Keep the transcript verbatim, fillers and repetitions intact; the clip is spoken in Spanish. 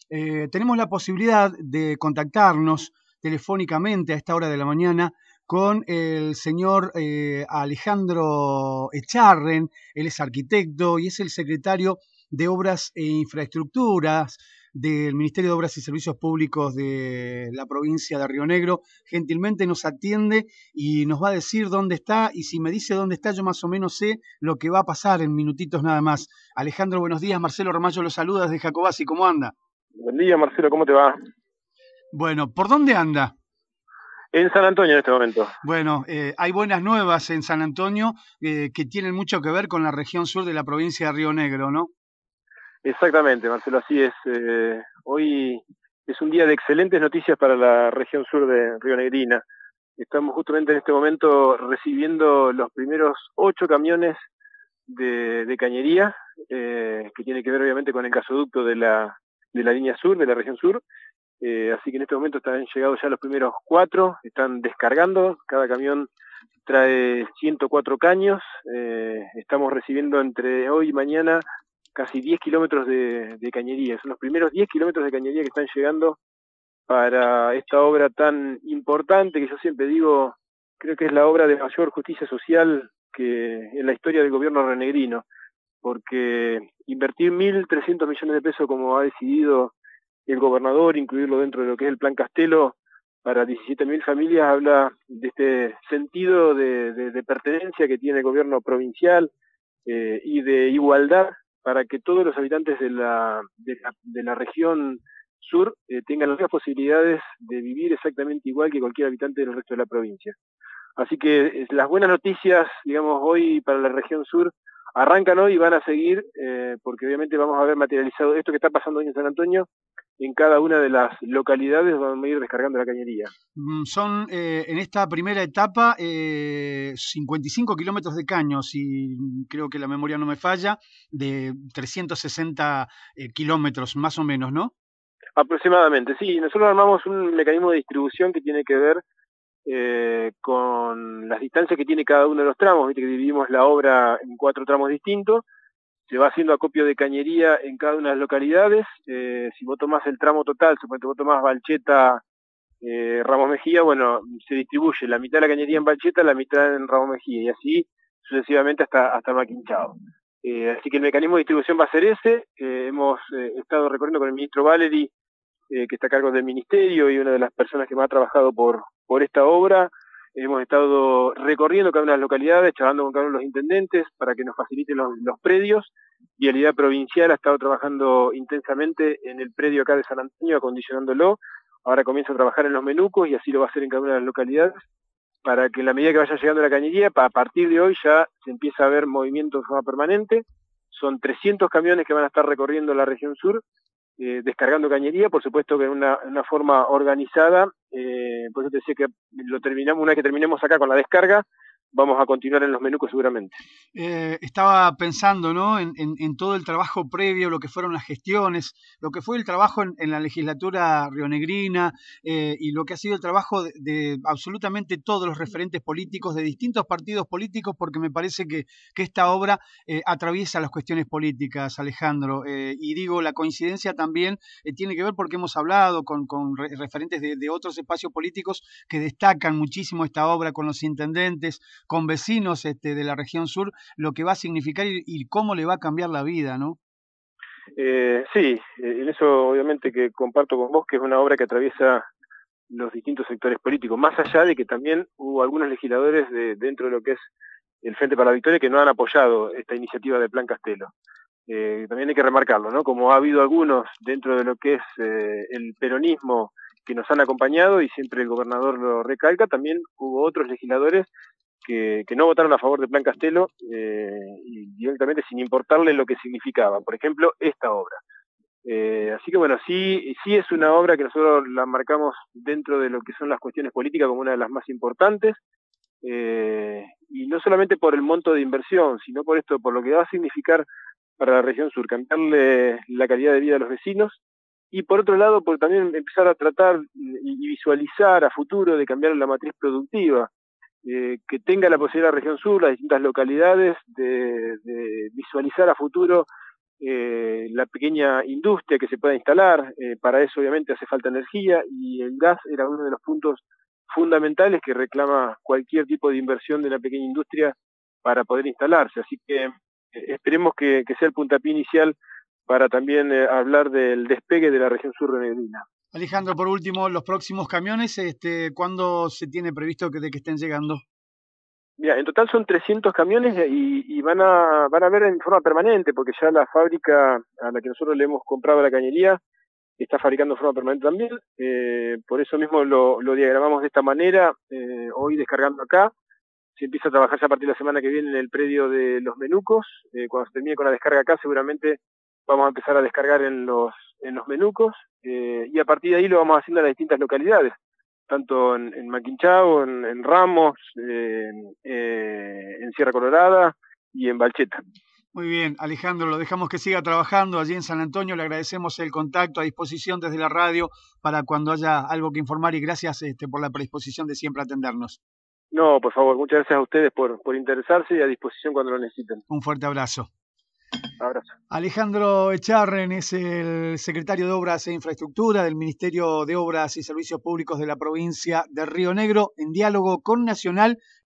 eh, tenemos la posibilidad de contactarnos telefónicamente a esta hora de la mañana con el señor eh, Alejandro Echarren. Él es arquitecto y es el secretario de Obras e Infraestructuras del Ministerio de Obras y Servicios Públicos de la provincia de Río Negro. Gentilmente nos atiende y nos va a decir dónde está, y si me dice dónde está, yo más o menos sé lo que va a pasar en minutitos nada más. Alejandro, buenos días. Marcelo Ramallo lo saluda desde Jacobasi. ¿Cómo anda? Buen día, Marcelo, ¿cómo te va? Bueno, ¿por dónde anda? En San Antonio en este momento. Bueno, eh, hay buenas nuevas en San Antonio eh, que tienen mucho que ver con la región sur de la provincia de Río Negro, ¿no? Exactamente, Marcelo, así es. Eh, hoy es un día de excelentes noticias para la región sur de Río Negrina. Estamos justamente en este momento recibiendo los primeros ocho camiones de, de cañería, eh, que tiene que ver obviamente con el gasoducto de la, de la línea sur, de la región sur. Eh, así que en este momento están llegados ya los primeros cuatro, están descargando, cada camión trae ciento cuatro caños, eh, estamos recibiendo entre hoy y mañana casi diez kilómetros de, de cañería, son los primeros diez kilómetros de cañería que están llegando para esta obra tan importante que yo siempre digo, creo que es la obra de mayor justicia social que en la historia del gobierno renegrino, porque invertir mil trescientos millones de pesos como ha decidido el gobernador, incluirlo dentro de lo que es el Plan Castelo, para diecisiete mil familias, habla de este sentido de, de, de pertenencia que tiene el gobierno provincial eh, y de igualdad para que todos los habitantes de la, de la, de la región sur eh, tengan las mismas posibilidades de vivir exactamente igual que cualquier habitante del resto de la provincia. Así que eh, las buenas noticias, digamos, hoy para la región sur arrancan hoy y van a seguir, eh, porque obviamente vamos a ver materializado esto que está pasando hoy en San Antonio, en cada una de las localidades vamos a ir descargando la cañería. Mm, Son eh, en esta primera etapa eh, cincuenta y cinco kilómetros de caño, si creo que la memoria no me falla, de trescientos sesenta eh, kilómetros más o menos, ¿no? Aproximadamente, sí. Nosotros armamos un mecanismo de distribución que tiene que ver eh, con las distancias que tiene cada uno de los tramos. Viste que dividimos la obra en cuatro tramos distintos. Se va haciendo acopio de cañería en cada una de las localidades. Eh, si vos tomás el tramo total, suponete vos tomás Balcheta, eh, Ramos Mejía, bueno, se distribuye la mitad de la cañería en Balcheta, la mitad en Ramos Mejía, y así sucesivamente hasta, hasta Maquinchao. Eh, así que el mecanismo de distribución va a ser ese. Eh, hemos eh, estado recorriendo con el ministro Valeri, eh, que está a cargo del ministerio y una de las personas que más ha trabajado por, por esta obra. Hemos estado recorriendo cada una de las localidades, charlando con cada uno de los intendentes para que nos faciliten los, los predios. Vialidad Provincial ha estado trabajando intensamente en el predio acá de San Antonio, acondicionándolo. Ahora comienza a trabajar en los menucos y así lo va a hacer en cada una de las localidades, para que en la medida que vaya llegando la cañería, a partir de hoy ya se empieza a ver movimiento de forma permanente. Son trescientos camiones que van a estar recorriendo la región sur, eh, descargando cañería, por supuesto que en una, una forma organizada. Eh, por eso te decía que lo terminamos, una vez que terminemos acá con la descarga, vamos a continuar en los menucos seguramente. Eh, estaba pensando, ¿no? En, en, en todo el trabajo previo, lo que fueron las gestiones, lo que fue el trabajo en, en la legislatura rionegrina eh, y lo que ha sido el trabajo de, de absolutamente todos los referentes políticos de distintos partidos políticos, porque me parece que, que esta obra eh, atraviesa las cuestiones políticas, Alejandro. Eh, y digo, la coincidencia también eh, tiene que ver porque hemos hablado con, con re referentes de, de otros espacios políticos que destacan muchísimo esta obra, con los intendentes, con vecinos este, de la región sur, lo que va a significar y, y cómo le va a cambiar la vida, ¿no? Eh, sí, en eso obviamente que comparto con vos, que es una obra que atraviesa los distintos sectores políticos, más allá de que también hubo algunos legisladores de, dentro de lo que es el Frente para la Victoria que no han apoyado esta iniciativa del Plan Castelo. Eh, también hay que remarcarlo, ¿no? Como ha habido algunos dentro de lo que es eh, el peronismo que nos han acompañado y siempre el gobernador lo recalca, también hubo otros legisladores que, que no votaron a favor del Plan Castelo eh, y directamente sin importarle lo que significaba. Por ejemplo, esta obra. Eh, así que bueno, sí, sí es una obra que nosotros la marcamos dentro de lo que son las cuestiones políticas como una de las más importantes, eh, y no solamente por el monto de inversión, sino por esto, por lo que va a significar para la región sur, cambiarle la calidad de vida a los vecinos, y por otro lado, por también empezar a tratar y visualizar a futuro de cambiar la matriz productiva, eh, que tenga la posibilidad la región sur, las distintas localidades, de, de visualizar a futuro eh, la pequeña industria que se pueda instalar. Eh, para eso obviamente hace falta energía y el gas era uno de los puntos fundamentales que reclama cualquier tipo de inversión de la pequeña industria para poder instalarse. Así que eh, esperemos que, que sea el puntapié inicial para también eh, hablar del despegue de la región sur rionegrina. Alejandro, por último, los próximos camiones, este, ¿cuándo se tiene previsto que, de que estén llegando? Mira, en total son trescientos camiones y, y van a van a ver en forma permanente, porque ya la fábrica a la que nosotros le hemos comprado la cañería está fabricando en forma permanente también. Eh, por eso mismo lo, lo diagramamos de esta manera, eh, hoy descargando acá. Se empieza a trabajar ya a partir de la semana que viene en el predio de Los Menucos. Eh, cuando se termine con la descarga acá, seguramente vamos a empezar a descargar en los, en los Menucos, eh, y a partir de ahí lo vamos haciendo en las distintas localidades, tanto en, en Maquinchao, en, en Ramos, eh, eh, en Sierra Colorada y en Balcheta. Muy bien, Alejandro, lo dejamos que siga trabajando allí en San Antonio. Le agradecemos el contacto, a disposición desde la radio para cuando haya algo que informar, y gracias este, por la predisposición de siempre atendernos. No, por favor, muchas gracias a ustedes por, por interesarse y a disposición cuando lo necesiten. Un fuerte abrazo. Abrazo. Alejandro Echarren es el secretario de Obras e Infraestructura del Ministerio de Obras y Servicios Públicos de la provincia de Río Negro, en diálogo con Nacional.